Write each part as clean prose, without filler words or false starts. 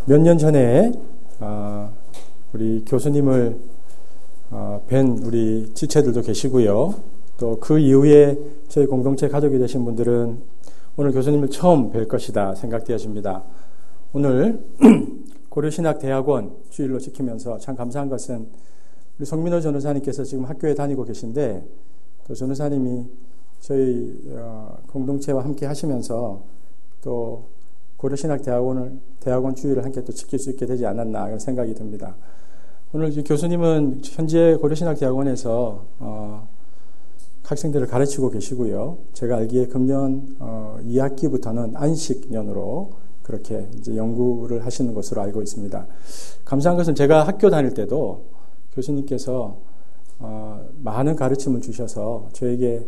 몇 년 전에 우리 교수님을 뵌 우리 지체들도 계시고요. 또 그 이후에 저희 공동체 가족이 되신 분들은 오늘 교수님을 처음 뵐 것이다 생각되어집니다. 오늘 고려신학대학원 주일로 지키면서 참 감사한 것은 우리 송민호 전우사님께서 지금 학교에 다니고 계신데 또 전우사님이 저희 공동체와 함께 하시면서 또 고려신학대학원 주일을 함께 또 지킬 수 있게 되지 않았나 이런 생각이 듭니다. 오늘 교수님은 현재 고려신학대학원에서 학생들을 가르치고 계시고요. 제가 알기에 금년 2학기부터는 안식년으로 그렇게 이제 연구를 하시는 것으로 알고 있습니다. 감사한 것은 제가 학교 다닐 때도 교수님께서 많은 가르침을 주셔서 저에게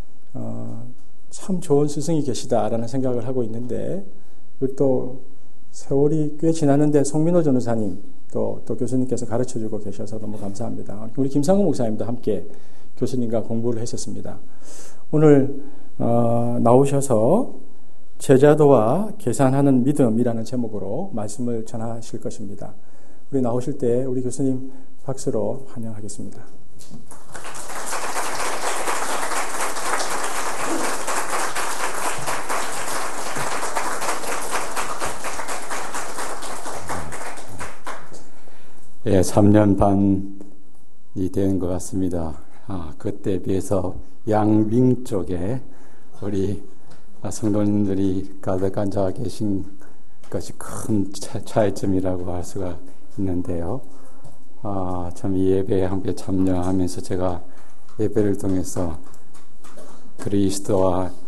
참 좋은 스승이 계시다라는 생각을 하고 있는데 또 세월이 꽤 지났는데 송민호 전우사님 또 교수님께서 가르쳐주고 계셔서 너무 감사합니다. 우리 김상우 목사님도 함께 교수님과 공부를 했었습니다. 오늘 나오셔서 제자도와 계산하는 믿음이라는 제목으로 말씀을 전하실 것입니다. 우리 나오실 때 우리 교수님 박수로 환영하겠습니다. 예, 3년 반이 된 것 같습니다. 그때에 비해서 양윙 쪽에 우리 성도님들이 가득 앉아 계신 것이 큰 차이점이라고 할 수가 있는데요. 참 이 예배에 함께 참여하면서 제가 예배를 통해서 그리스도와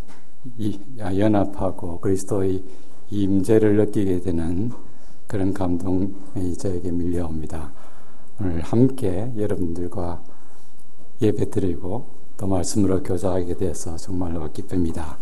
연합하고 그리스도의 임재를 느끼게 되는 그런 감동이 저에게 밀려옵니다. 오늘 함께 여러분들과 예배 드리고 또 말씀으로 교제하게 돼서 정말로 기쁩니다.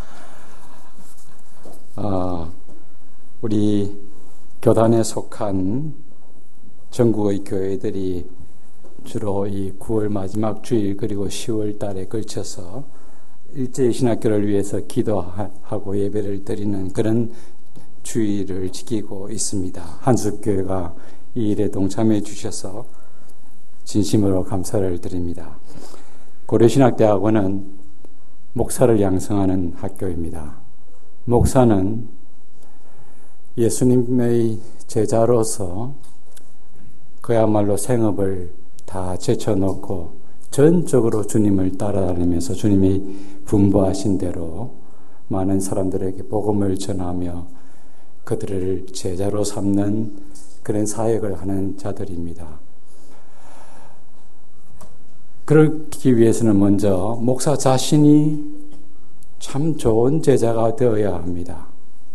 우리 교단에 속한 전국의 교회들이 주로 이 9월 마지막 주일 그리고 10월 달에 걸쳐서 일제히 신학교를 위해서 기도하고 예배를 드리는 그런 주의를 지키고 있습니다. 한숙교회가 이 일에 동참해 주셔서 진심으로 감사를 드립니다. 고려신학대학원은 목사를 양성하는 학교입니다. 목사는 예수님의 제자로서 그야말로 생업을 다 제쳐놓고 전적으로 주님을 따라다니면서 주님이 분부하신 대로 많은 사람들에게 복음을 전하며 그들을 제자로 삼는 그런 사역을 하는 자들입니다. 그러기 위해서는 먼저 목사 자신이 참 좋은 제자가 되어야 합니다.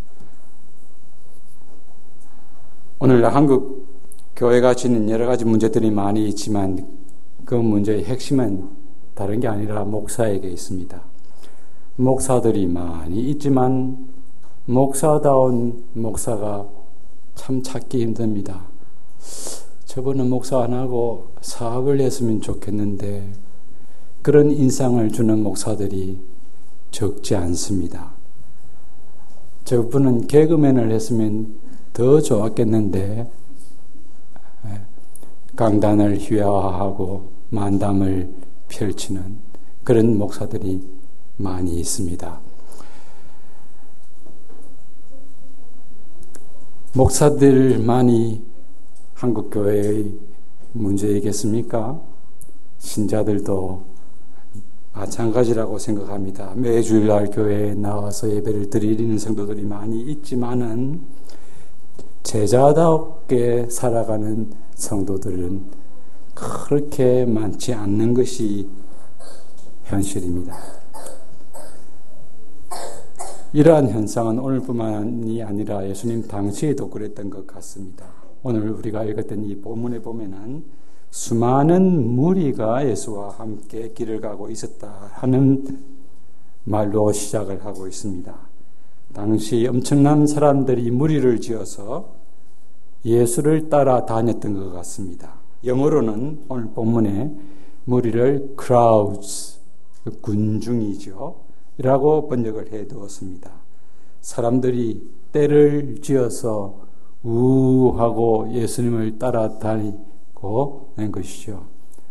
오늘 한국 교회가 지닌 여러 가지 문제들이 많이 있지만 그 문제의 핵심은 다른 게 아니라 목사에게 있습니다. 목사들이 많이 있지만 목사다운 목사가 참 찾기 힘듭니다. 저분은 목사 안 하고 사학을 했으면 좋겠는데 그런 인상을 주는 목사들이 적지 않습니다. 저분은 개그맨을 했으면 더 좋았겠는데 강단을 휘하하고 만담을 펼치는 그런 목사들이 많이 있습니다. 목사들만이 한국교회의 문제이겠습니까? 신자들도 마찬가지라고 생각합니다. 매 주일날 교회에 나와서 예배를 드리는 성도들이 많이 있지만은 제자답게 살아가는 성도들은 그렇게 많지 않는 것이 현실입니다. 이러한 현상은 오늘뿐만이 아니라 예수님 당시에도 그랬던 것 같습니다. 오늘 우리가 읽었던 이 본문에 보면은 수많은 무리가 예수와 함께 길을 가고 있었다 하는 말로 시작을 하고 있습니다. 당시 엄청난 사람들이 무리를 지어서 예수를 따라 다녔던 것 같습니다. 영어로는 오늘 본문에 무리를 crowds, 군중이죠 라고 번역을 해두었습니다. 사람들이 때를 지어서 우하고 예수님을 따라다니고 하는 것이죠.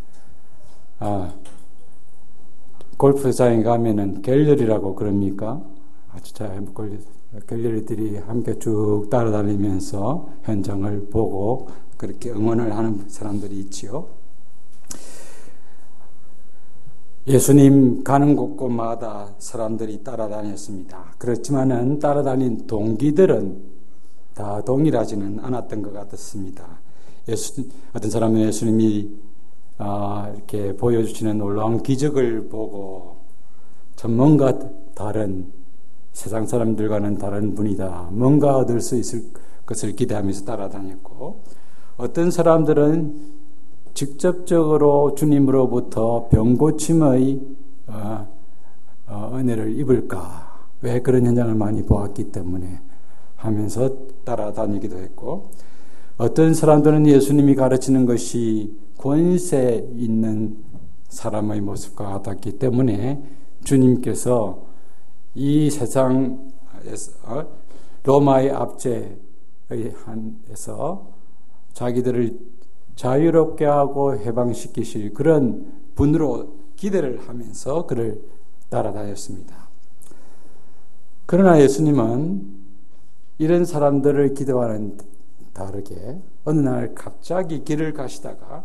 골프장에 가면은 갤러리라고 그럽니까? 아주 잘 갤러리들이 함께 쭉 따라다니면서 현장을 보고 그렇게 응원을 하는 사람들이 있지요. 예수님 가는 곳곳마다 사람들이 따라다녔습니다. 그렇지만은 따라다닌 동기들은 다 동일하지는 않았던 것 같았습니다. 어떤 사람은 예수님이 이렇게 보여주시는 놀라운 기적을 보고 전 뭔가 다른 세상 사람들과는 다른 분이다. 뭔가 얻을 수 있을 것을 기대하면서 따라다녔고, 어떤 사람들은 직접적으로 주님으로부터 병고침의 은혜를 입을까? 왜 그런 현장을 많이 보았기 때문에 하면서 따라다니기도 했고, 어떤 사람들은 예수님이 가르치는 것이 권세 있는 사람의 모습과 같았기 때문에 주님께서 이 세상에서 로마의 압제에 한해서 자기들을 자유롭게 하고 해방시키실 그런 분으로 기대를 하면서 그를 따라다녔습니다. 그러나 예수님은 이런 사람들을 기대와는 다르게 어느 날 갑자기 길을 가시다가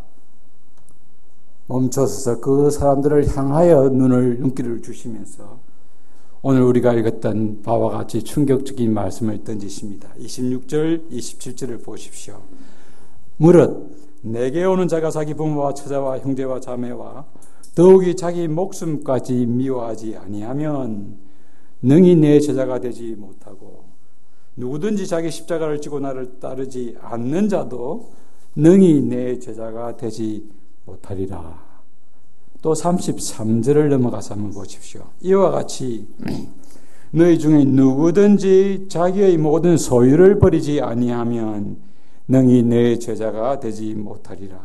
멈춰서서 그 사람들을 향하여 눈길을 주시면서 오늘 우리가 읽었던 바와 같이 충격적인 말씀을 던지십니다. 26절, 27절을 보십시오. 무릇 내게 오는 자가 자기 부모와 처자와 형제와 자매와 더욱이 자기 목숨까지 미워하지 아니하면 능히 내 제자가 되지 못하고, 누구든지 자기 십자가를 지고 나를 따르지 않는 자도 능히 내 제자가 되지 못하리라. 또 33절을 넘어가서 한번 보십시오. 이와 같이 너희 중에 누구든지 자기의 모든 소유를 버리지 아니하면 능히 내 제자가 되지 못하리라.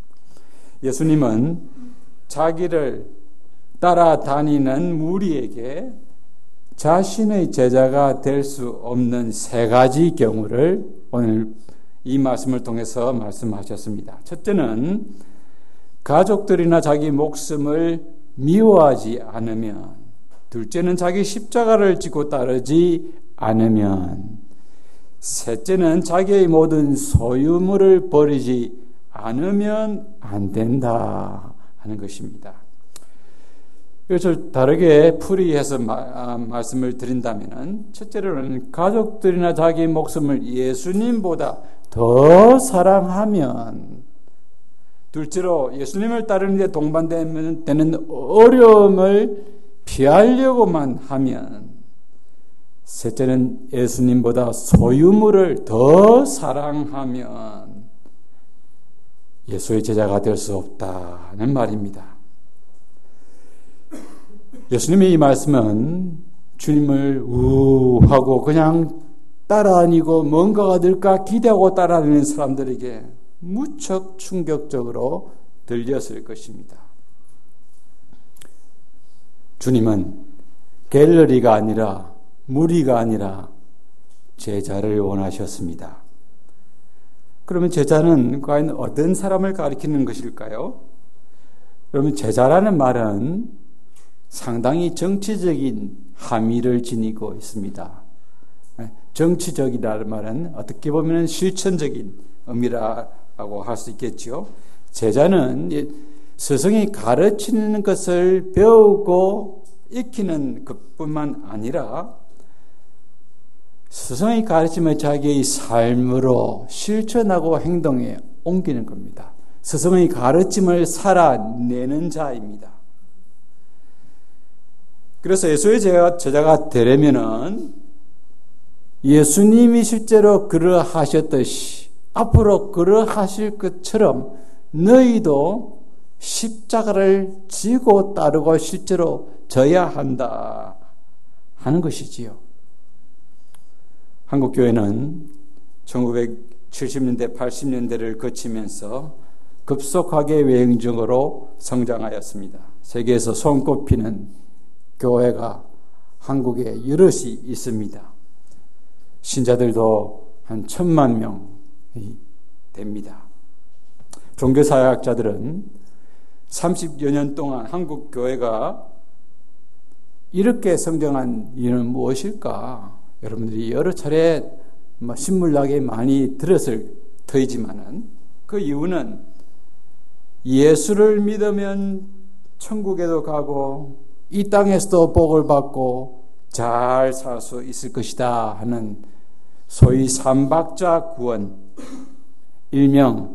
예수님은 자기를 따라다니는 무리에게 자신의 제자가 될 수 없는 세 가지 경우를 오늘 이 말씀을 통해서 말씀하셨습니다. 첫째는 가족들이나 자기 목숨을 미워하지 않으면, 둘째는 자기 십자가를 지고 따르지 않으면, 셋째는 자기의 모든 소유물을 버리지 않으면 안 된다 하는 것입니다. 이것을 다르게 풀이해서 말씀을 드린다면, 첫째로는 가족들이나 자기 목숨을 예수님보다 더 사랑하면, 둘째로 예수님을 따르는 데 동반되는 어려움을 피하려고만 하면, 셋째는 예수님보다 소유물을 더 사랑하면 예수의 제자가 될 수 없다는 말입니다. 예수님의 이 말씀은 주님을 우하고 그냥 따라다니고 뭔가가 될까 기대하고 따라다니는 사람들에게 무척 충격적으로 들렸을 것입니다. 주님은 갤러리가 아니라, 무리가 아니라 제자를 원하셨습니다. 그러면 제자는 과연 어떤 사람을 가리키는 것일까요? 그러면 제자라는 말은 상당히 정치적인 함의를 지니고 있습니다. 정치적이라는 말은 어떻게 보면 실천적인 의미라고 할 수 있겠죠. 제자는 스승이 가르치는 것을 배우고 익히는 것뿐만 아니라 스승의 가르침을 자기의 삶으로 실천하고 행동에 옮기는 겁니다. 스승의 가르침을 살아내는 자입니다. 그래서 예수의 제자가 되려면은 예수님이 실제로 그러하셨듯이 앞으로 그러하실 것처럼 너희도 십자가를 지고 따르고 실제로 져야 한다 하는 것이지요. 한국교회는 1970년대, 80년대를 거치면서 급속하게 외형적으로 성장하였습니다. 세계에서 손꼽히는 교회가 한국에 여럿이 있습니다. 신자들도 한 1,000만 명이 됩니다. 종교사회학자들은 30여 년 동안 한국 교회가 이렇게 성장한 이유는 무엇일까? 여러분들이 여러 차례 신물나게 많이 들었을 터이지만은 그 이유는 예수를 믿으면 천국에도 가고 이 땅에서도 복을 받고 잘 살 수 있을 것이다 하는 소위 삼박자 구원, 일명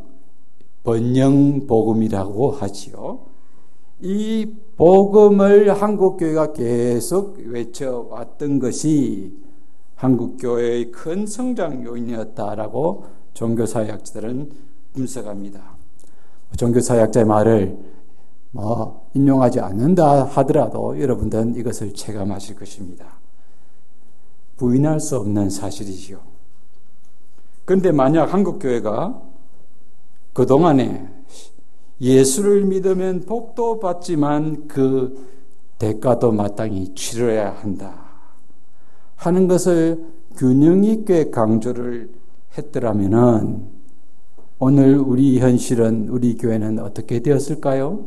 번영복음이라고 하지요. 이 복음을 한국교회가 계속 외쳐왔던 것이 한국교회의 큰 성장 요인이었다라고 종교사회학자들은 분석합니다. 종교사회학자의 말을 인용하지 않는다 하더라도 여러분들은 이것을 체감하실 것입니다. 부인할 수 없는 사실이지요. 그런데 만약 한국교회가 그동안에 예수를 믿으면 복도 받지만 그 대가도 마땅히 치러야 한다 하는 것을 균형 있게 강조를 했더라면은 오늘 우리 현실은, 우리 교회는 어떻게 되었을까요?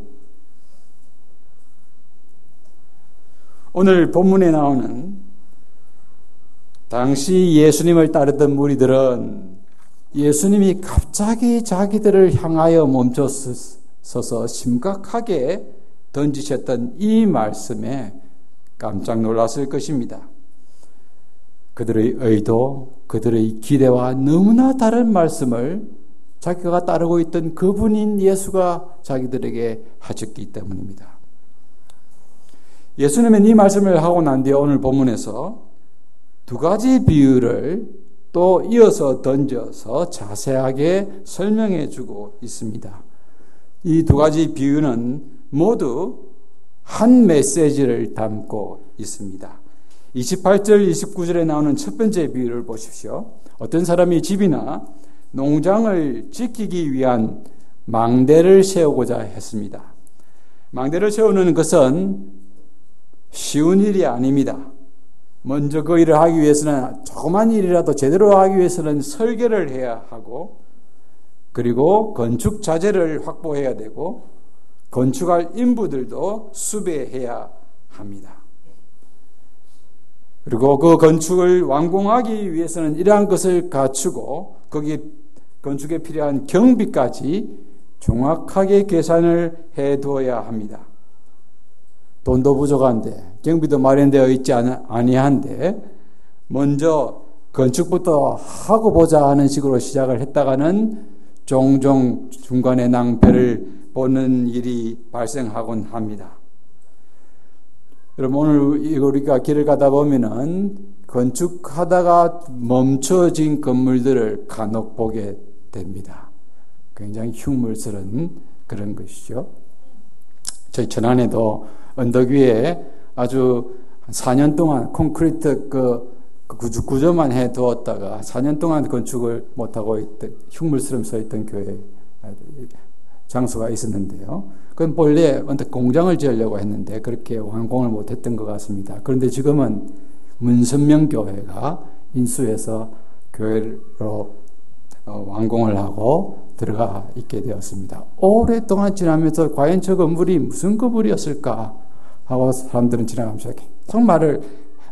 오늘 본문에 나오는 당시 예수님을 따르던 무리들은 예수님이 갑자기 자기들을 향하여 멈춰서서 심각하게 던지셨던 이 말씀에 깜짝 놀랐을 것입니다. 그들의 의도, 그들의 기대와 너무나 다른 말씀을 자기가 따르고 있던 그분인 예수가 자기들에게 하셨기 때문입니다. 예수님은 이 말씀을 하고 난 뒤에 오늘 본문에서 두 가지 비유를 또 이어서 던져서 자세하게 설명해 주고 있습니다. 이 두 가지 비유는 모두 한 메시지를 담고 있습니다. 28절, 29절에 나오는 첫 번째 비유를 보십시오. 어떤 사람이 집이나 농장을 지키기 위한 망대를 세우고자 했습니다. 망대를 세우는 것은 쉬운 일이 아닙니다. 먼저 그 일을 하기 위해서는 조그만 일이라도 제대로 하기 위해서는 설계를 해야 하고 그리고 건축 자재를 확보해야 되고 건축할 인부들도 수배해야 합니다. 그리고 그 건축을 완공하기 위해서는 이러한 것을 갖추고 거기 건축에 필요한 경비까지 정확하게 계산을 해두어야 합니다. 돈도 부족한데 경비도 마련되어 있지 아니한데 먼저 건축부터 하고 보자 하는 식으로 시작을 했다가는 종종 중간에 낭패를 보는 일이 발생하곤 합니다. 여러분 오늘 우리가 길을 가다 보면은 건축하다가 멈춰진 건물들을 간혹 보게 됩니다. 굉장히 흉물스러운 그런 것이죠. 저희 천안에도 언덕 위에 아주 4년 동안 콘크리트 구조만 해 두었다가 4년 동안 건축을 못하고 있던 흉물스럼 서 있던 교회 장소가 있었는데요. 그건 본래 언덕 공장을 지으려고 했는데 그렇게 완공을 못했던 것 같습니다. 그런데 지금은 문선명교회가 인수해서 교회로 완공을 하고 들어가 있게 되었습니다. 오랫동안 지나면서 과연 저 건물이 무슨 건물이었을까 하고 사람들은 지나가면서 계속 말을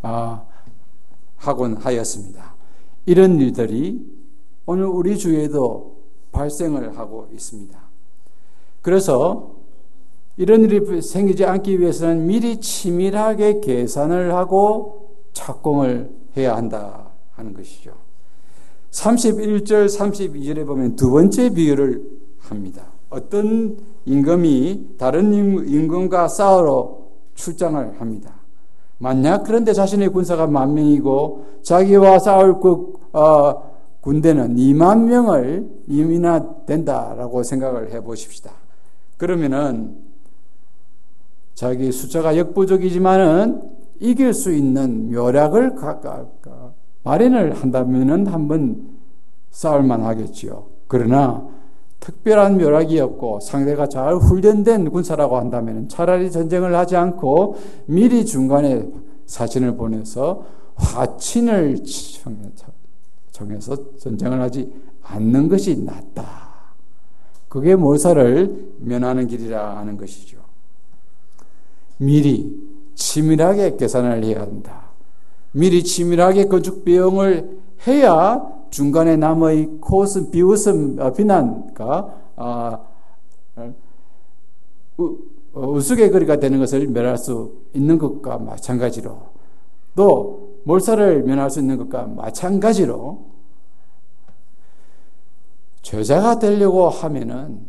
하곤 하였습니다. 이런 일들이 오늘 우리 주위에도 발생을 하고 있습니다. 그래서 이런 일이 생기지 않기 위해서는 미리 치밀하게 계산을 하고 착공을 해야 한다 하는 것이죠. 31절, 32절에 보면 두 번째 비유를 합니다. 어떤 임금이 다른 임금과 싸우러 출장을 합니다. 만약 그런데 자신의 군사가 10,000명이고 자기와 싸울 군대는 20,000명을 이민이나 된다라고 생각을 해보십시다. 그러면은 자기 숫자가 역부족이지만은 이길 수 있는 묘략을 마련을 한다면은 한번 싸울만 하겠지요. 그러나 특별한 묘략이 없고 상대가 잘 훈련된 군사라고 한다면 차라리 전쟁을 하지 않고 미리 중간에 사진을 보내서 화친을 정해서 전쟁을 하지 않는 것이 낫다. 그게 몰살을 면하는 길이라 하는 것이죠. 미리 치밀하게 계산을 해야 한다. 미리 치밀하게 건축 비용을 해야 중간에 남의 코웃음, 비웃음, 비난과 우스갯거리가 되는 것을 면할 수 있는 것과 마찬가지로, 또 몰살을 면할 수 있는 것과 마찬가지로 제자가 되려고 하면은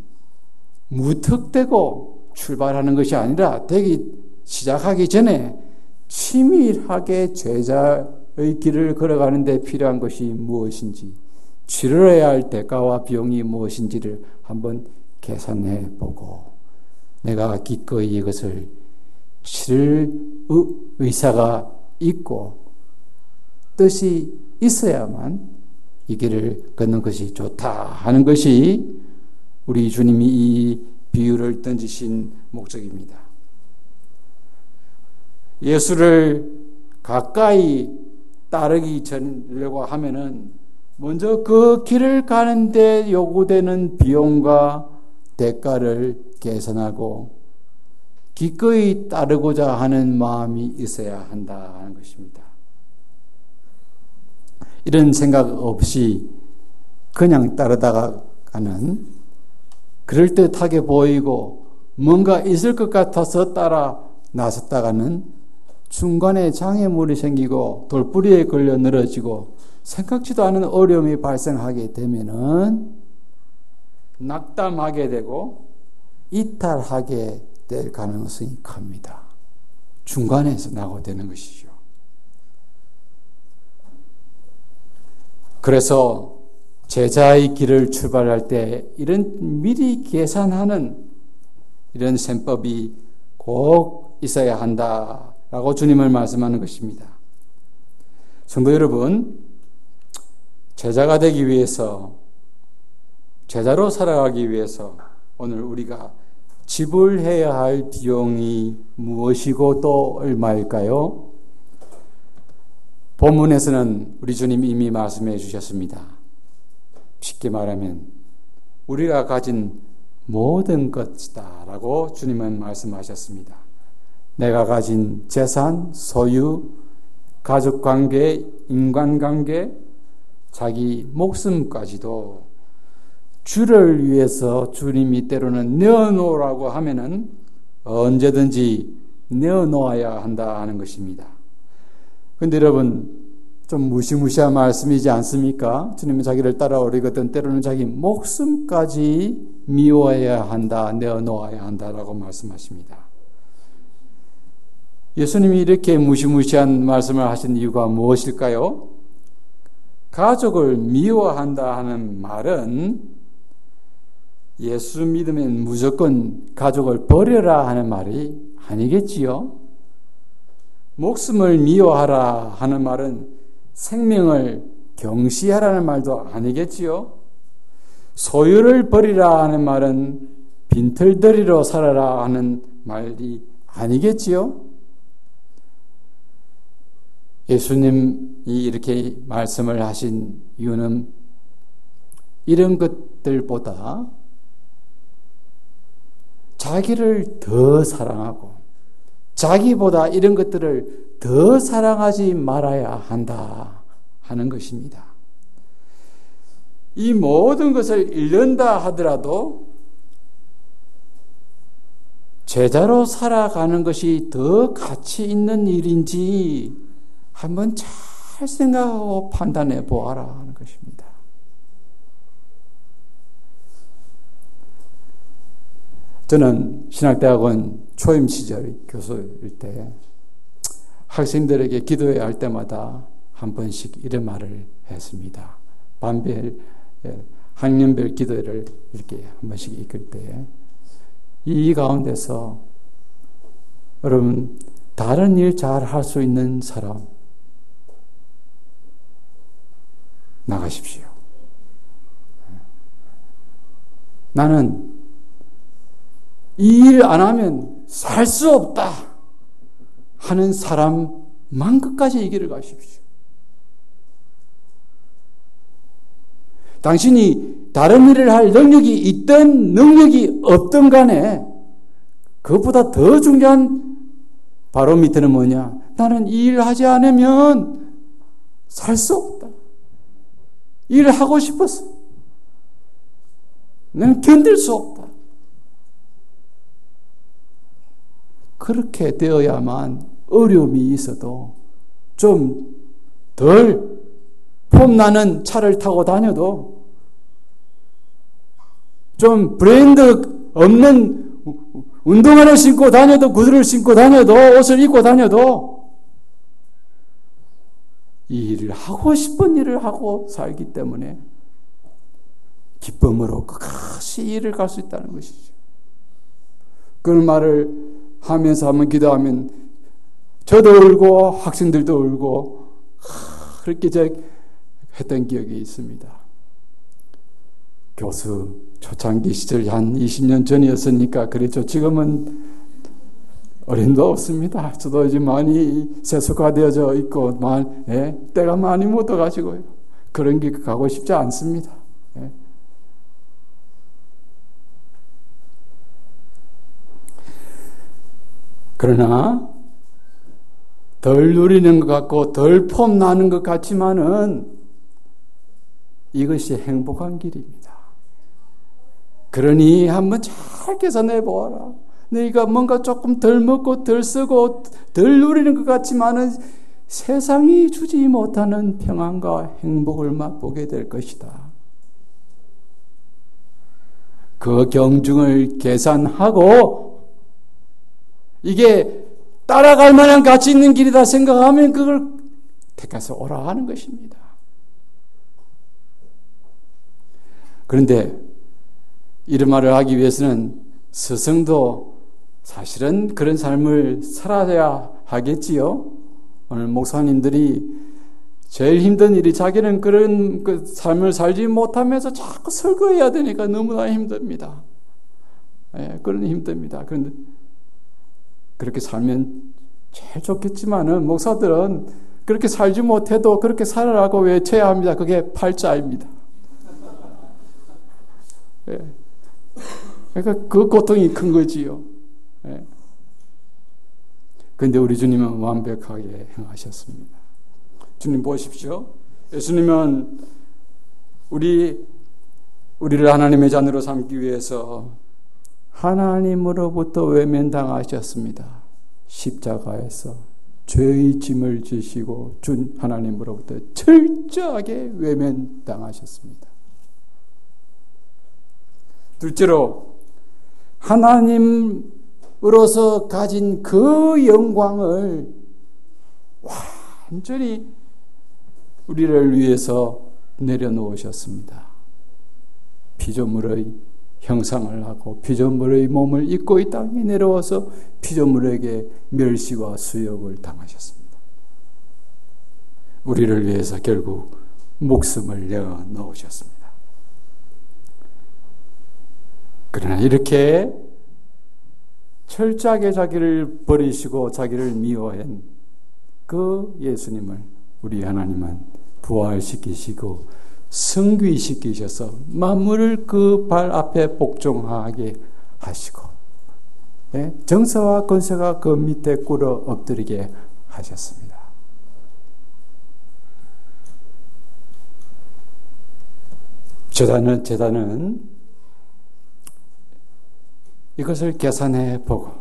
무턱대고 출발하는 것이 아니라 되기 시작하기 전에 치밀하게 제자의 길을 걸어가는 데 필요한 것이 무엇인지, 치러야 할 대가와 비용이 무엇인지를 한번 계산해 보고 내가 기꺼이 이것을 치를 의사가 있고 뜻이 있어야만 이 길을 걷는 것이 좋다 하는 것이 우리 주님이 이 비유를 던지신 목적입니다. 예수를 가까이 따르기 전려고 하면은 먼저 그 길을 가는데 요구되는 비용과 대가를 계산하고 기꺼이 따르고자 하는 마음이 있어야 한다는 것입니다. 이런 생각 없이 그냥 따르다가 가는, 그럴듯하게 보이고 뭔가 있을 것 같아서 따라 나섰다가는 중간에 장애물이 생기고 돌부리에 걸려 늘어지고 생각지도 않은 어려움이 발생하게 되면은 낙담하게 되고 이탈하게 될 가능성이 큽니다. 중간에서 낙오되는 것이죠. 그래서 제자의 길을 출발할 때 이런 미리 계산하는 이런 셈법이 꼭 있어야 한다라고 주님을 말씀하는 것입니다. 성도 여러분, 제자가 되기 위해서, 제자로 살아가기 위해서 오늘 우리가 지불해야 할 비용이 무엇이고 또 얼마일까요? 본문에서는 우리 주님이 이미 말씀해 주셨습니다. 쉽게 말하면 우리가 가진 모든 것이다 라고 주님은 말씀하셨습니다. 내가 가진 재산, 소유, 가족관계, 인간관계, 자기 목숨까지도 주를 위해서 주님이 때로는 내어놓으라고 하면은 언제든지 내어놓아야 한다 하는 것입니다. 그런데 여러분, 좀 무시무시한 말씀이지 않습니까? 주님은 자기를 따라오리거든 때로는 자기 목숨까지 미워해야 한다, 내어놓아야 한다라고 말씀하십니다. 예수님이 이렇게 무시무시한 말씀을 하신 이유가 무엇일까요? 가족을 미워한다 하는 말은 예수 믿으면 무조건 가족을 버려라 하는 말이 아니겠지요? 목숨을 미워하라 하는 말은 생명을 경시하라는 말도 아니겠지요? 소유를 버리라 하는 말은 빈털터리로 살아라 하는 말이 아니겠지요? 예수님이 이렇게 말씀을 하신 이유는 이런 것들보다 자기를 더 사랑하고 자기보다 이런 것들을 더 사랑하지 말아야 한다 하는 것입니다. 이 모든 것을 잃는다 하더라도 제자로 살아가는 것이 더 가치 있는 일인지 한번 잘 생각하고 판단해 보아라 하는 것입니다. 저는 신학대학원 초임 시절 교수일 때 학생들에게 기도해야 할 때마다 한 번씩 이런 말을 했습니다. 반별, 학년별 기도회를 이렇게 한 번씩 이끌 때 이 가운데서 여러분 다른 일 잘 할 수 있는 사람 나가십시오. 나는 이 일 안 하면 살 수 없다 하는 사람만 끝까지 이 길을 가십시오. 당신이 다른 일을 할 능력이 있든 능력이 없든 간에 그것보다 더 중요한 바로 밑에는 뭐냐? 나는 이 일을 하지 않으면 살 수 없다. 일을 하고 싶었어. 나는 견딜 수 없다. 그렇게 되어야만 어려움이 있어도 좀 덜 폼나는 차를 타고 다녀도 좀 브랜드 없는 운동화를 신고 다녀도 구두를 신고 다녀도 옷을 입고 다녀도 이 일을 하고 싶은 일을 하고 살기 때문에 기쁨으로 끝까지 일을 갈 수 있다는 것이죠. 그런 말을 하면서 한번 기도하면 저도 울고 학생들도 울고 그렇게 했던 기억이 있습니다. 교수 초창기 시절 한 20년 전이었으니까 그랬죠. 지금은 어림도 없습니다. 저도 이제 많이 세속화되어져 있고 때가 많이 묻어가지고요. 그런 길 가고 싶지 않습니다. 그러나 덜 누리는 것 같고 덜 폼나는 것 같지만은 이것이 행복한 길입니다. 그러니 한번 잘 계산해 보아라. 너희가 뭔가 조금 덜 먹고 덜 쓰고 덜 누리는 것 같지만은 세상이 주지 못하는 평안과 행복을 맛보게 될 것이다. 그 경중을 계산하고 이게 따라갈 만한 가치 있는 길이다 생각하면 그걸 택해서 오라 하는 것입니다. 그런데 이런 말을 하기 위해서는 스승도 사실은 그런 삶을 살아야 하겠지요. 오늘 목사님들이 제일 힘든 일이 자기는 그런 그 삶을 살지 못하면서 자꾸 설거해야 되니까 너무나 힘듭니다. 그런 힘듭니다. 그런데 그렇게 살면 제일 좋겠지만은 목사들은 그렇게 살지 못해도 그렇게 살아라고 외쳐야 합니다. 그게 팔자입니다. 그러니까 그 고통이 큰 거지요. 그런데 우리 주님은 완벽하게 행하셨습니다. 주님 보십시오. 예수님은 우리를 하나님의 자녀로 삼기 위해서 하나님으로부터 외면당하셨습니다. 십자가에서 죄의 짐을 지시고 준 하나님으로부터 철저하게 외면당하셨습니다. 둘째로 하나님으로서 가진 그 영광을 완전히 우리를 위해서 내려놓으셨습니다. 피조물의 형상을 하고 피조물의 몸을 입고 이 땅에 내려와서 피조물에게 멸시와 수욕을 당하셨습니다. 우리를 위해서 결국 목숨을 내어놓으셨습니다. 그러나 이렇게 철저하게 자기를 버리시고 자기를 미워한 그 예수님을 우리 하나님은 부활시키시고 승귀시키셔서 만물을 그 발 앞에 복종하게 하시고 정사와 권세가 그 밑에 꿇어 엎드리게 하셨습니다. 제단은 이것을 계산해 보고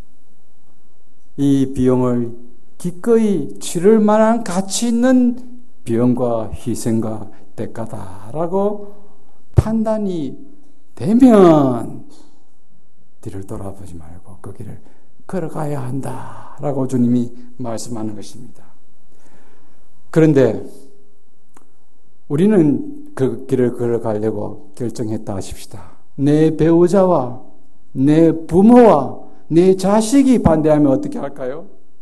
이 비용을 기꺼이 치를 만한 가치 있는 비용과 희생과 대가다라고 판단이 되면 뒤를 돌아보지 말고 그 길을 걸어가야 한다라고 주님이 말씀하는 것입니다. 그런데 우리는 그 길을 걸어가려고 결정했다 하십시다. 내 배우자와 내 부모와 내 자식이 반대하면 어떻게 할까요?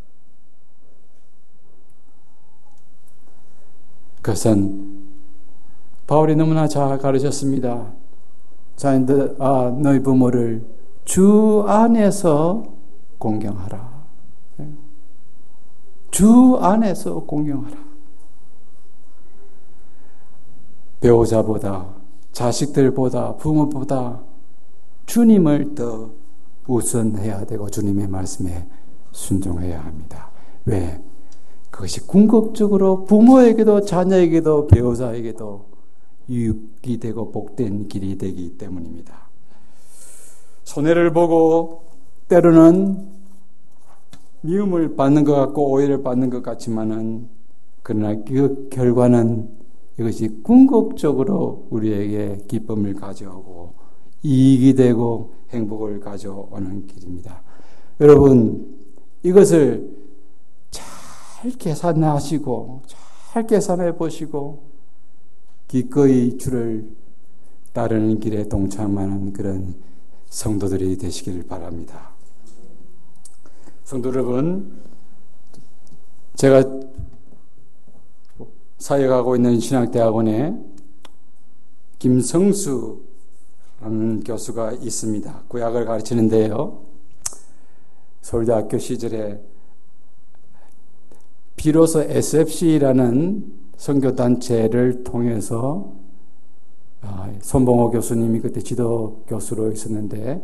그것은 바울이 너무나 잘 가르쳤습니다. 자인들, 너희 부모를 주 안에서 공경하라. 주 안에서 공경하라. 배우자보다, 자식들보다, 부모보다 주님을 더 우선해야 되고 주님의 말씀에 순종해야 합니다. 왜? 그것이 궁극적으로 부모에게도 자녀에게도 배우자에게도 유익이 되고 복된 길이 되기 때문입니다. 손해를 보고 때로는 미움을 받는 것 같고 오해를 받는 것 같지만은 그러나 그 결과는 이것이 궁극적으로 우리에게 기쁨을 가져오고 이익이 되고 행복을 가져오는 길입니다. 여러분, 이것을 잘 계산하시고 잘 계산해 보시고 기꺼이 주를 따르는 길에 동참하는 그런 성도들이 되시길 바랍니다. 성도 여러분, 제가 사역하고 있는 신학대학원에 김성수라는 교수가 있습니다. 구약을 가르치는데요. 서울대학교 시절에 비로소 SFC라는 선교단체를 통해서 손봉호 교수님이 그때 지도 교수로 있었는데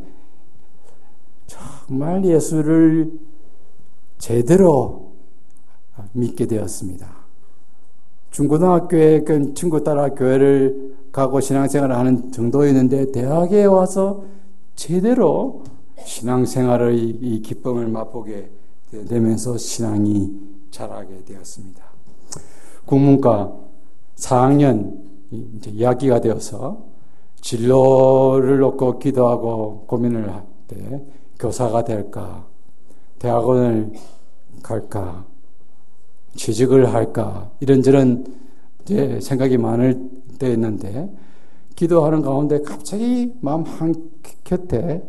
정말 예수를 제대로 믿게 되었습니다. 중고등학교에 그 친구 따라 교회를 가고 신앙생활을 하는 정도였는데 대학에 와서 제대로 신앙생활의 이 기쁨을 맛보게 되면서 신앙이 자라게 되었습니다. 국문과 4학년 이제 이학기가 되어서 진로를 놓고 기도하고 고민을 할 때 교사가 될까, 대학원을 갈까, 취직을 할까 이런저런 이제 생각이 많을 때였는데 기도하는 가운데 갑자기 마음 한켠에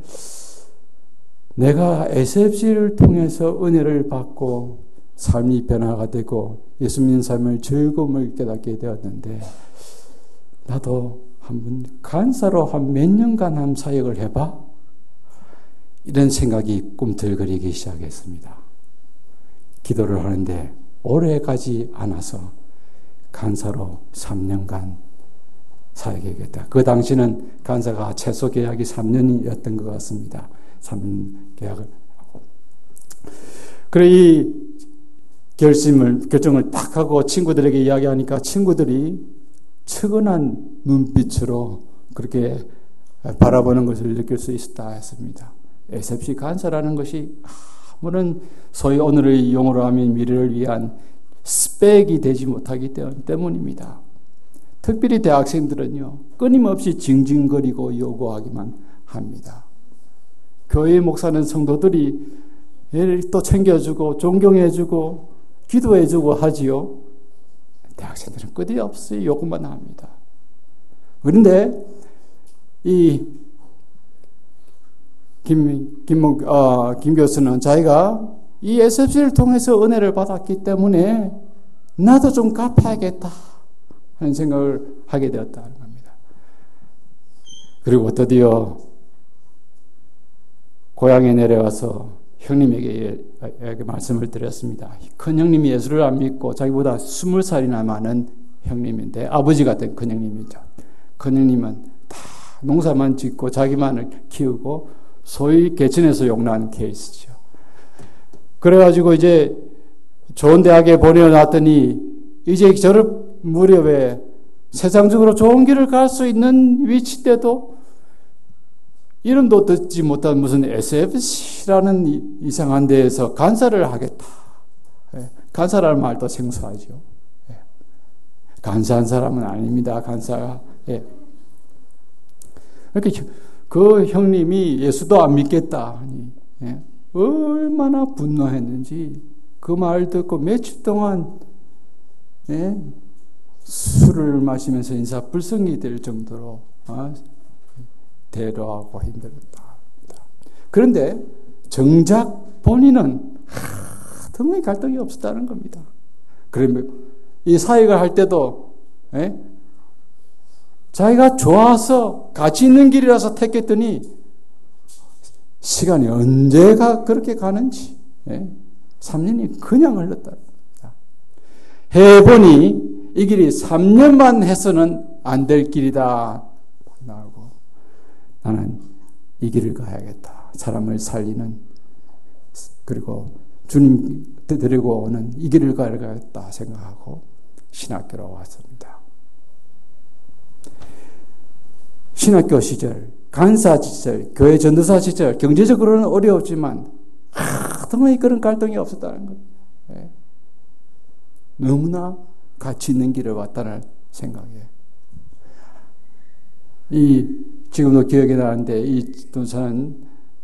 내가 SFC를 통해서 은혜를 받고 삶이 변화가 되고 예수 믿는 삶을 즐거움을 깨닫게 되었는데 나도 한번 간사로 한 몇 년간 한 사역을 해봐? 이런 생각이 꿈틀거리기 시작했습니다. 기도를 하는데 오래 가지 않아서 간사로 3년간 사역하겠다. 그 당시는 간사가 최소 계약이 3년이었던 것 같습니다. 3년 계약을 하고. 그래 이 결정을 딱 하고 친구들에게 이야기하니까 친구들이 측은한 눈빛으로 그렇게 바라보는 것을 느낄 수 있었다 했습니다. SFC 간사라는 것이 아무런 소위 오늘의 용어로 하면 미래를 위한 스펙이 되지 못하기 때문입니다. 특별히 대학생들은요, 끊임없이 징징거리고 요구하기만 합니다. 교회 목사는 성도들이 얘를 또 챙겨주고 존경해주고 기도해주고 하지요. 대학생들은 끝이 없이 요구만 합니다. 그런데 이 김 교수는 자기가 이 SFC를 통해서 은혜를 받았기 때문에 나도 좀 갚아야겠다 하는 생각을 하게 되었다는 겁니다. 그리고 드디어 고향에 내려와서 형님에게 말씀을 드렸습니다. 큰 형님이 예수를 안 믿고 자기보다 20살이나 많은 형님인데 아버지 같은 큰 형님이죠. 큰 형님은 다 농사만 짓고 자기만을 키우고 소위 개천에서 용난 케이스죠. 그래가지고 이제 좋은 대학에 보내놨더니 이제 저럴 무렵에 세상적으로 좋은 길을 갈 수 있는 위치인데도 이름도 듣지 못한 무슨 SFC라는 이상한 데에서 간사를 하겠다. 간사라는 말도 생소하죠. 간사한 사람은 아닙니다. 간사가. 그러니까 그 형님이 예수도 안 믿겠다 하니 얼마나 분노했는지 그 말 듣고 며칠 동안 술을 마시면서 인사불성이 될 정도로 대로하고 힘들었다. 그런데 정작 본인은 하등의 갈등이 없었다는 겁니다. 그러면 이 사역을 할 때도 자기가 좋아서 가치 있는 길이라서 택했더니 시간이 언제가 그렇게 가는지 3년이 그냥 흘렀다. 해보니 이 길이 3년만 해서는 안 될 길이다 나오고 나는 이 길을 가야겠다. 사람을 살리는 그리고 주님 데리고 오는 이 길을 가야겠다 생각하고 신학교로 왔습니다. 신학교 시절, 간사 시절, 교회 전도사 시절 경제적으로는 어려웠지만 하등의 그런 갈등이 없었다는 거예요. 네. 너무나 가치 있는 길을 왔다는 생각이에요. 지금도 기억이 나는데 이 동사는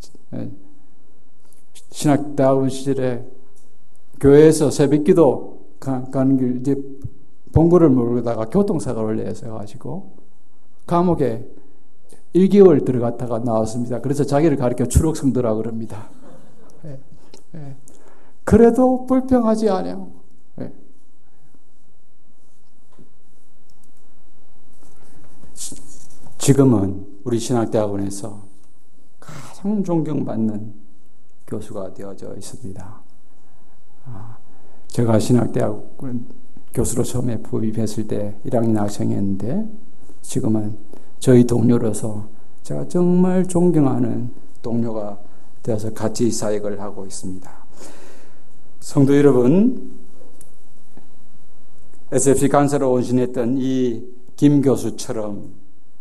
신학대학원 시절에 교회에서 새벽기도 가는 길 이제 본거를 모르다가 교통사고를 내서 감옥에 1개월 들어갔다가 나왔습니다. 그래서 자기를 가리켜 추록성도라고 그럽니다. 예, 예. 그래도 불평하지 않아요. 예. 지금은 우리 신학대학원에서 가장 존경받는 교수가 되어져 있습니다. 제가 신학대학원 교수로 처음에 부임했을 때 1학년 학생이었는데 지금은 저희 동료로서 제가 정말 존경하는 동료가 되어서 같이 사역을 하고 있습니다. 성도 여러분, SFC 간사로 온신했던 이 김 교수처럼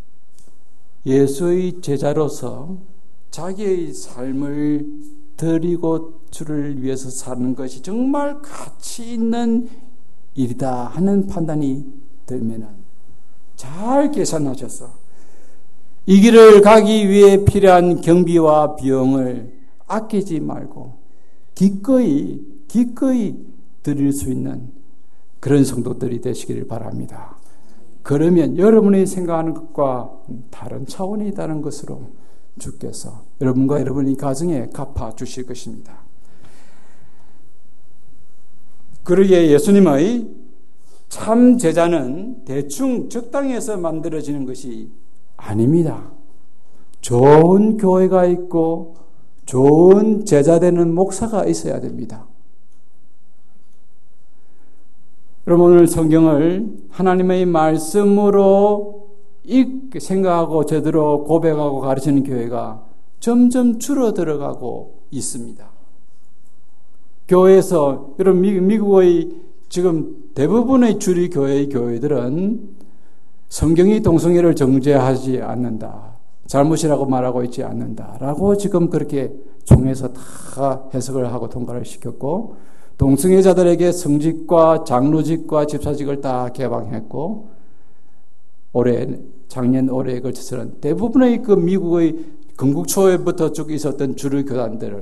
예수의 제자로서 자기의 삶을 드리고 주를 위해서 사는 것이 정말 가치 있는 일이다 하는 판단이 들면은 잘 계산하셔서 이 길을 가기 위해 필요한 경비와 비용을 아끼지 말고 기꺼이 드릴 수 있는 그런 성도들이 되시기를 바랍니다. 그러면 여러분이 생각하는 것과 다른 차원이 있다는 것으로 주께서 여러분과 여러분의 가정에 갚아 주실 것입니다. 그러기에 예수님의 참 제자는 대충 적당히 해서 만들어지는 것이 아닙니다. 좋은 교회가 있고 좋은 제자 되는 목사가 있어야 됩니다. 여러분 오늘 성경을 하나님의 말씀으로 생각하고 제대로 고백하고 가르치는 교회가 점점 줄어들어가고 있습니다. 교회에서 여러분 미국의 지금 대부분의 주류 교회의 교회들은 성경이 동성애를 정죄하지 않는다. 잘못이라고 말하고 있지 않는다라고 지금 그렇게 총회에서 다 해석을 하고 통과를 시켰고 동성애자들에게 성직과 장로직과 집사직을 다 개방했고 작년 올해에 걸쳐서는 대부분의 그 미국의 건국초에부터 쭉 있었던 주류 교단들을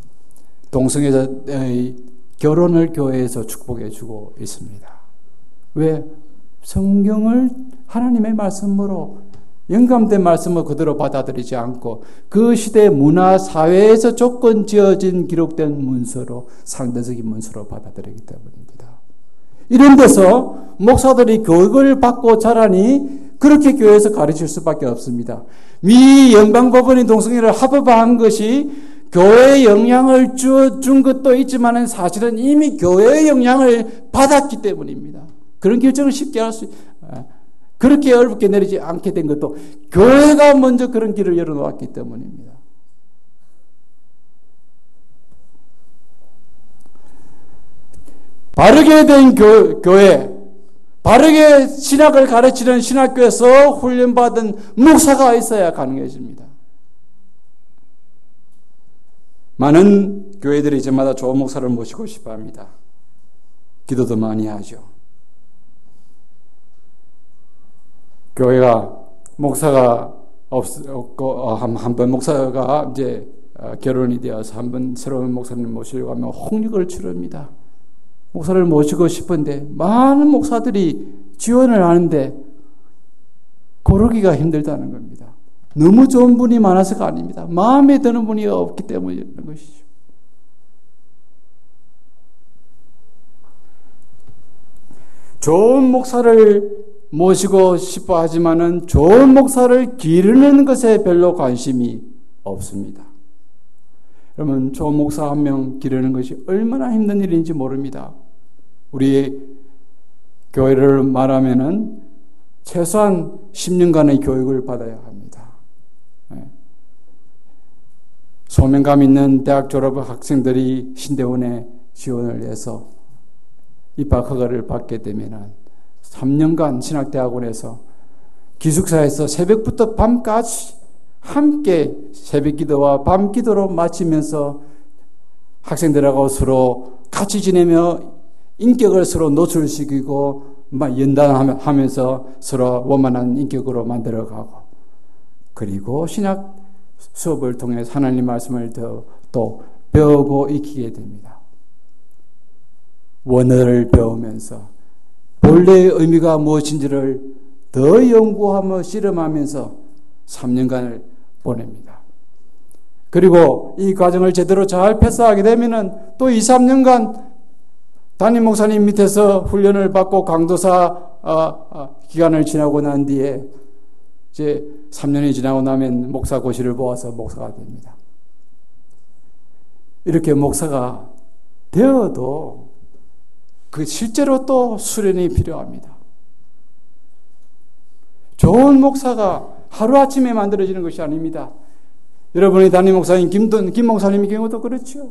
동성애자의 결혼을 교회에서 축복해주고 있습니다. 왜? 성경을 하나님의 말씀으로 영감된 말씀을 그대로 받아들이지 않고 그 시대 문화 사회에서 조건 지어진 기록된 문서로 상대적인 문서로 받아들이기 때문입니다. 이런 데서 목사들이 교육을 받고 자라니 그렇게 교회에서 가르칠 수밖에 없습니다. 미 연방법원이 동성애를 합법화한 것이 교회의 영향을 준 것도 있지만 사실은 이미 교회의 영향을 받았기 때문입니다. 그런 결정을 쉽게 할 수 그렇게 어렵게 내리지 않게 된 것도 교회가 먼저 그런 길을 열어놓았기 때문입니다. 바르게 된 교회, 바르게 신학을 가르치는 신학교에서 훈련받은 목사가 있어야 가능해집니다. 많은 교회들이 이제마다 좋은 목사를 모시고 싶어 합니다. 기도도 많이 하죠. 교회가 목사가 없고 한 번 목사가 이제 결혼이 되어서 한 번 새로운 목사님 모시려고 하면 홍역을 치릅니다. 목사를 모시고 싶은데 많은 목사들이 지원을 하는데 고르기가 힘들다는 겁니다. 너무 좋은 분이 많아서가 아닙니다. 마음에 드는 분이 없기 때문인 것이죠. 좋은 목사를 모시고 싶어 하지만은 좋은 목사를 기르는 것에 별로 관심이 없습니다. 여러분, 좋은 목사 한 명 기르는 것이 얼마나 힘든 일인지 모릅니다. 우리 교회를 말하면은 최소한 10년간의 교육을 받아야 합니다. 소명감 있는 대학 졸업 학생들이 신대원에 지원을 해서 입학 허가를 받게 되면 3년간 신학대학원에서 기숙사에서 새벽부터 밤까지 함께 새벽기도와 밤기도로 마치면서 학생들하고 서로 같이 지내며 인격을 서로 노출시키고 연단하면서 서로 원만한 인격으로 만들어가고, 그리고 신학 수업을 통해 하나님 말씀을 또 배우고 익히게 됩니다. 원어를 배우면서 본래의 의미가 무엇인지를 더 연구하며 실험하면서 3년간을 보냅니다. 그리고 이 과정을 제대로 잘 패스하게 되면은 또 2, 3년간 담임 목사님 밑에서 훈련을 받고 강도사 기간을 지나고 난 뒤에 이제 3년이 지나고 나면 목사 고시를 보아서 목사가 됩니다. 이렇게 목사가 되어도 그 실제로 또 수련이 필요합니다. 좋은 목사가 하루아침에 만들어지는 것이 아닙니다. 여러분의 담임 목사님 김 목사님의 경우도 그렇죠.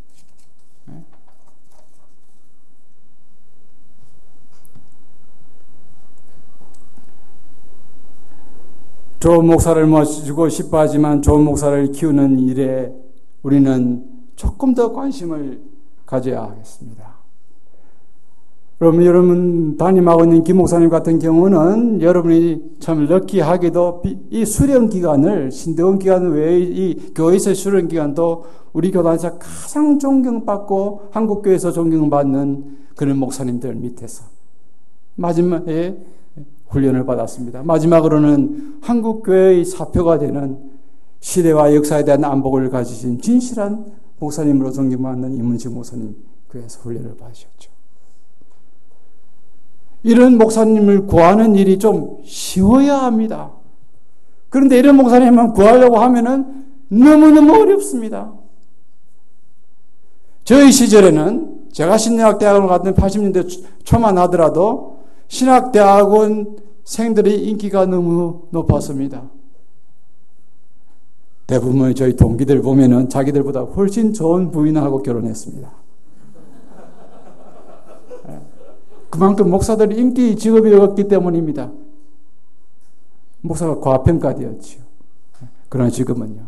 좋은 목사를 모시고 싶어 하지만 좋은 목사를 키우는 일에 우리는 조금 더 관심을 가져야 하겠습니다. 그럼 여러분 담임하고 있는 김 목사님 같은 경우는 여러분이 참 럭키하게도 이 수련 기간을, 신대원 기간 외에 이 교회에서의 수련 기간도 우리 교단에서 가장 존경받고 한국교회에서 존경받는 그런 목사님들 밑에서 마지막에 훈련을 받았습니다. 마지막으로는 한국교회의 사표가 되는 시대와 역사에 대한 안목을 가지신 진실한 목사님으로 존경받는 이문식 목사님 교회에서 훈련을 받으셨죠. 이런 목사님을 구하는 일이 좀 쉬워야 합니다. 그런데 이런 목사님만 구하려고 하면은 너무너무 어렵습니다. 저희 시절에는 제가 신대학대학원을 갔던 80년대 초만 하더라도 신학대학원생들의 인기가 너무 높았습니다. 대부분의 저희 동기들 보면은 자기들보다 훨씬 좋은 부인하고 결혼했습니다. 그만큼 목사들이 인기 직업이었기 때문입니다. 목사가 과평가되었지요. 그런 지금은요.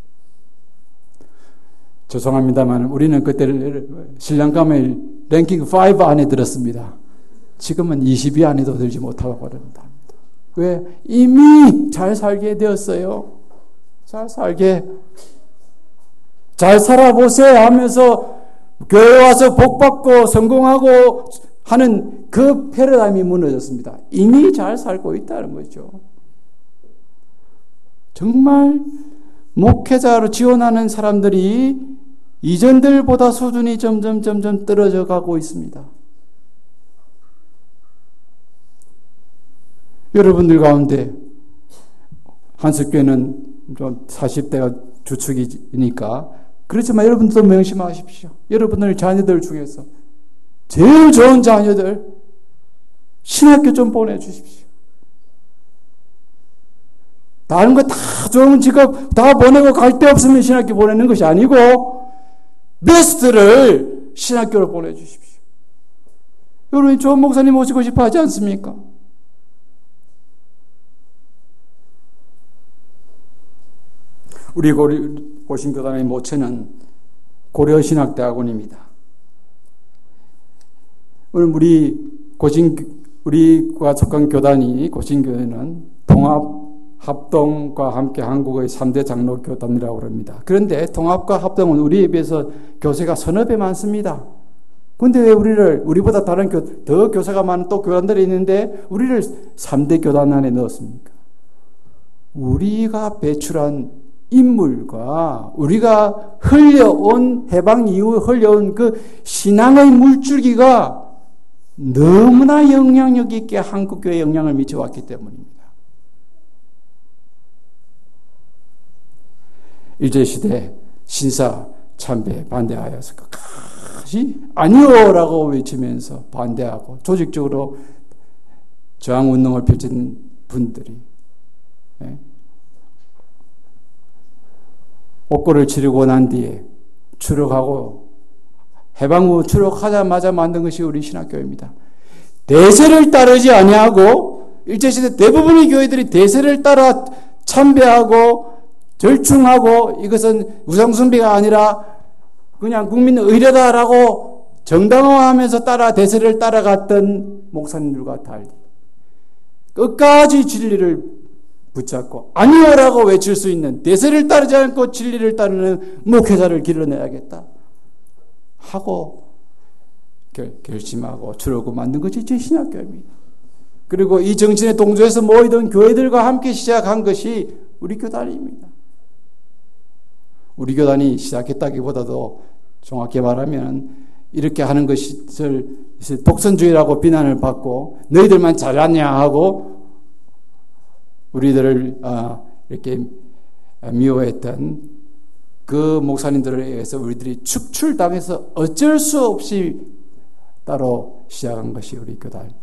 죄송합니다만 우리는 그때 신랑감의 랭킹 5 안에 들었습니다. 지금은 20위 안에도 들지 못하고 그런다. 왜? 이미 잘 살게 되었어요. 잘 살아보세요 하면서 교회 와서 복받고 성공하고 하는 그 패러다임이 무너졌습니다. 이미 잘 살고 있다는 거죠. 정말 목회자로 지원하는 사람들이 이전들보다 수준이 점점 떨어져 가고 있습니다. 여러분들 가운데 한석교회는 좀 40대가 주축이니까 그렇지만 여러분들도 명심하십시오. 여러분들 자녀들 중에서 제일 좋은 자녀들 신학교 좀 보내주십시오. 다른 거 다 좋은 직업 다 보내고 갈 데 없으면 신학교 보내는 것이 아니고 베스트를 신학교로 보내주십시오. 여러분이 좋은 목사님 모시고 싶어 하지 않습니까? 우리 고신교단의 모체는 고려신학대학원입니다. 오늘 우리가 속한 교단이 고신교회는 통합, 합동과 함께 한국의 3대 장로 교단이라고 합니다. 그런데 통합과 합동은 우리에 비해서 교세가 서너 배 많습니다. 그런데 왜 우리보다 다른 더 교세가 많은 또 교단들이 있는데 우리를 3대 교단 안에 넣었습니까? 우리가 배출한 인물과 우리가 해방 이후 흘려온 그 신앙의 물줄기가 너무나 영향력 있게 한국교회에 영향을 미쳐왔기 때문입니다. 일제시대 신사 참배에 반대하여서 끝까지 아니오라고 외치면서 반대하고 조직적으로 저항 운동을 펼친 분들이 옥고를 치르고 난 뒤에 추록하고 해방 후 추록하자마자 만든 것이 우리 신학교입니다. 대세를 따르지 아니하고 일제시대 대부분의 교회들이 대세를 따라 참배하고 절충하고 이것은 우상숭배가 아니라 그냥 국민 의례다라고 정당화하면서 대세를 따라갔던 목사님들과 달리 끝까지 진리를 붙잡고 아니오라고 외칠 수 있는 대세를 따르지 않고 진리를 따르는 목회자를 길러내야겠다 하고 결심하고 주려고 만든 것이 제 신학교입니다. 그리고 이 정신에 동조해서 모이던 교회들과 함께 시작한 것이 우리 교단입니다. 우리 교단이 시작했다기보다도 정확히 말하면 이렇게 하는 것을 독선주의라고 비난을 받고 너희들만 잘하냐 하고 우리들을 이렇게 미워했던 그 목사님들에 의해서 우리들이 축출당해서 어쩔 수 없이 따로 시작한 것이 우리 교단입니다.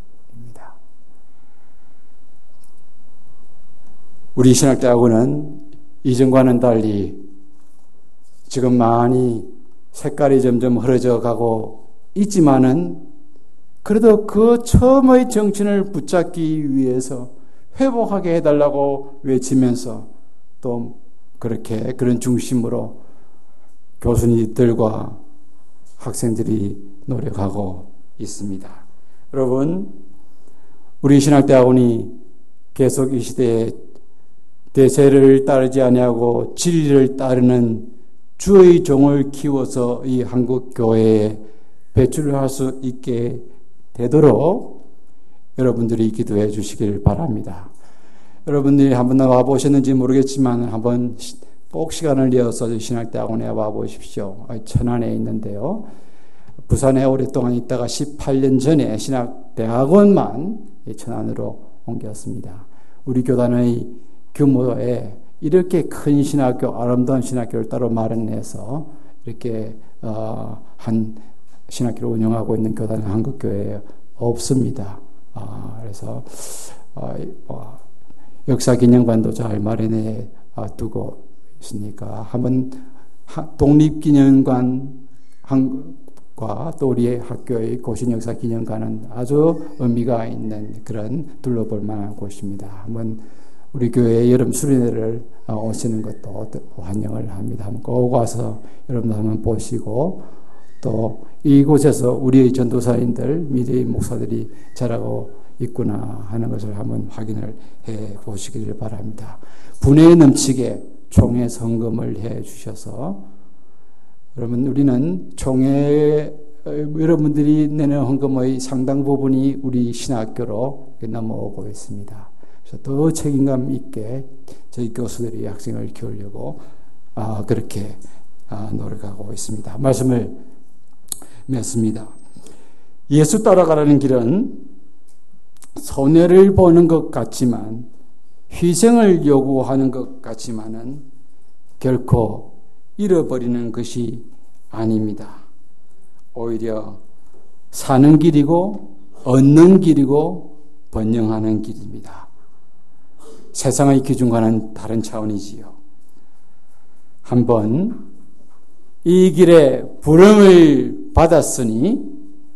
우리 신학대학원은 이전과는 달리 지금 많이 색깔이 점점 흐려져 가고 있지만은 그래도 그 처음의 정신을 붙잡기 위해서 회복하게 해달라고 외치면서 또 그렇게 그런 중심으로 교수님들과 학생들이 노력하고 있습니다. 여러분, 우리 신학대학원이 계속 이 시대에 대세를 따르지 아니하고 진리를 따르는 주의 종을 키워서 이 한국 교회에 배출할 수 있게 되도록 여러분들이 기도해 주시길 바랍니다. 여러분들이 한번 와 보셨는지 모르겠지만 한번 꼭 시간을 내어서 신학대학원에 와 보십시오. 천안에 있는데요. 부산에 오랫동안 있다가 18년 전에 신학대학원만 천안으로 옮겼습니다. 우리 교단의 규모에 이렇게 큰 신학교, 아름다운 신학교를 따로 마련해서 이렇게 한 신학교를 운영하고 있는 교단은 한국교회에 없습니다. 그래서 역사기념관도 잘 마련해 두고 있으니까 한번 독립기념관과 또 우리의 학교의 고신역사기념관은 아주 의미가 있는 그런 둘러볼 만한 곳입니다. 한번 우리 교회 여름 수련회를 오시는 것도 환영을 합니다. 한번 꼭 와서 여러분도 한번 보시고 또 이곳에서 우리의 전도사님들, 미래의 목사들이 자라고 있구나 하는 것을 한번 확인을 해 보시기를 바랍니다. 분에 넘치게 총회 헌금을 해 주셔서 여러분 우리는 총회 여러분들이 내는 헌금의 상당 부분이 우리 신학교로 넘어오고 있습니다. 그래서 더 책임감 있게 저희 교수들이 학생을 키우려고 그렇게 노력하고 있습니다. 말씀을 맺습니다. 예수 따라가라는 길은 손해를 보는 것 같지만 희생을 요구하는 것 같지만은 결코 잃어버리는 것이 아닙니다. 오히려 사는 길이고 얻는 길이고 번영하는 길입니다. 세상의 기준과는 다른 차원이지요. 한번 이 길에 부름을 받았으니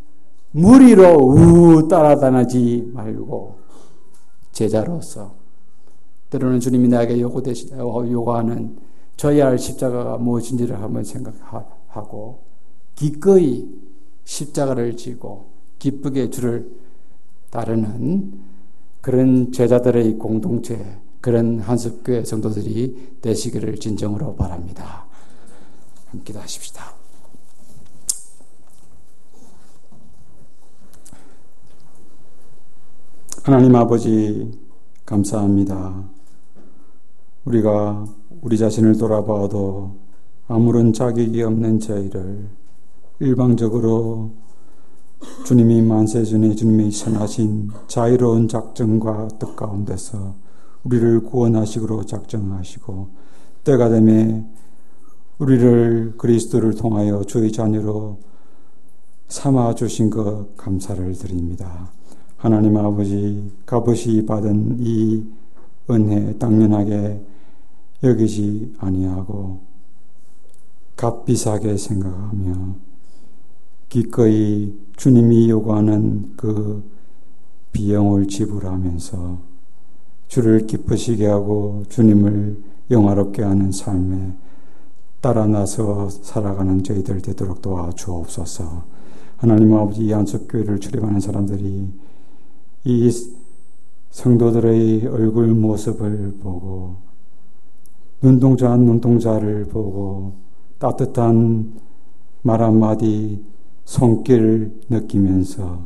무리로 따라다니지 말고 제자로서 때로는 주님이 나에게 요구하는 져야 할 십자가가 무엇인지를 한번 생각하고 기꺼이 십자가를 지고 기쁘게 주를 따르는 그런 제자들의 공동체, 그런 한석교회 성도들이 되시기를 진정으로 바랍니다. 함께 기도하십시다. 하나님 아버지 감사합니다. 우리가 우리 자신을 돌아봐도 아무런 자격이 없는 저희를 일방적으로 주님이 만세전에 주님이 선하신 자유로운 작정과 뜻 가운데서 우리를 구원하시기로 작정하시고 때가 되매 우리를 그리스도를 통하여 주의 자녀로 삼아 주신 것 감사를 드립니다. 하나님 아버지, 값없이 받은 이 은혜 당연하게 여기지 아니하고 값비싸게 생각하며 기꺼이 주님이 요구하는 그 비용을 지불하면서 주를 기쁘시게 하고 주님을 영화롭게 하는 삶에 따라 나서 살아가는 저희들 되도록 도와주옵소서. 하나님 아버지, 이 안석교회를 출입하는 사람들이 이 성도들의 얼굴 모습을 보고 눈동자를 보고 따뜻한 말 한마디 손길을 느끼면서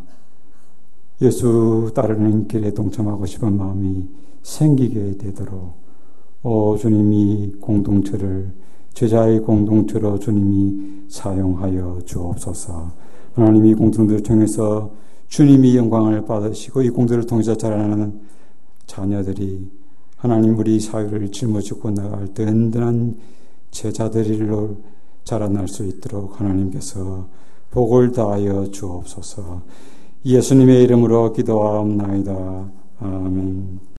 예수 따르는 길에 동참하고 싶은 마음이 생기게 되도록 주님이 공동체를 제자의 공동체로 주님이 사용하여 주옵소서. 하나님이 공동체를 통해서 주님이 영광을 받으시고 이 공동체를 통해서 자라나는 자녀들이 하나님 우리 사회를 짊어지고 나갈 든든한 제자들로 자라날 수 있도록 하나님께서 복을 다하여 주옵소서. 예수님의 이름으로 기도하옵나이다. 아멘.